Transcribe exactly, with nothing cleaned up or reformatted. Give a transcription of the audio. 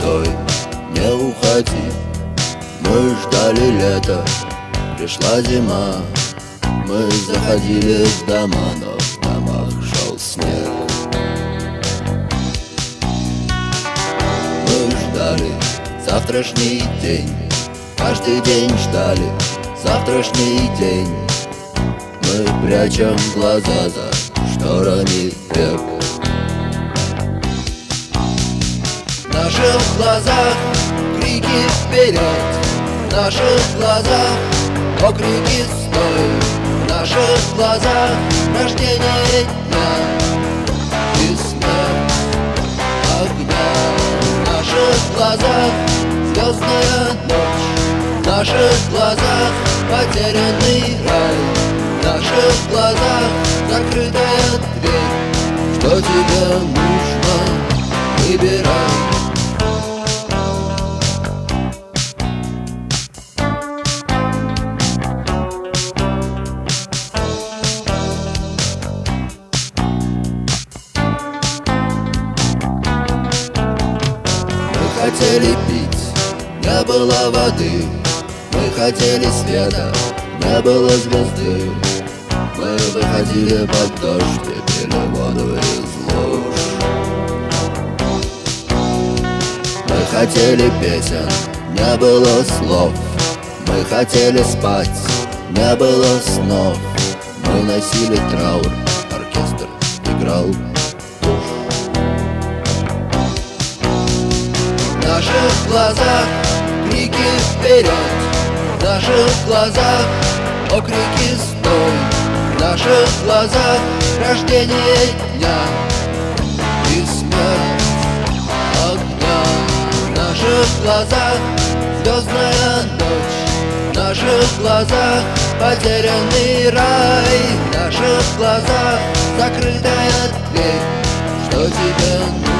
стой, не уходи. Мы ждали лета, пришла зима. Мы заходили в дома, но в домах шел снег. Мы ждали завтрашний день, каждый день ждали завтрашний день. Мы прячем глаза за шторами век. В наших глазах крики вперед, в наших глазах окрики стой. В наших глазах рождение дня и смерть огня. В наших глазах звездная ночь, в наших глазах потерянный рай, в наших глазах закрытая дверь. Что тебе нужно, выбирай. Мы хотели пить, не было воды. Мы хотели света, не было звезды. Мы выходили под дождь и пили воду из луж. Мы хотели песен, не было слов. Мы хотели спать, не было снов. Мы носили траур, оркестр играл. В наших глазах крики вперед, в наших глазах окрики стой. В наших глазах рождение дня и смерть огня. В наших глазах звездная ночь, в наших глазах потерянный рай, в наших глазах закрытая дверь. Что тебе нужно?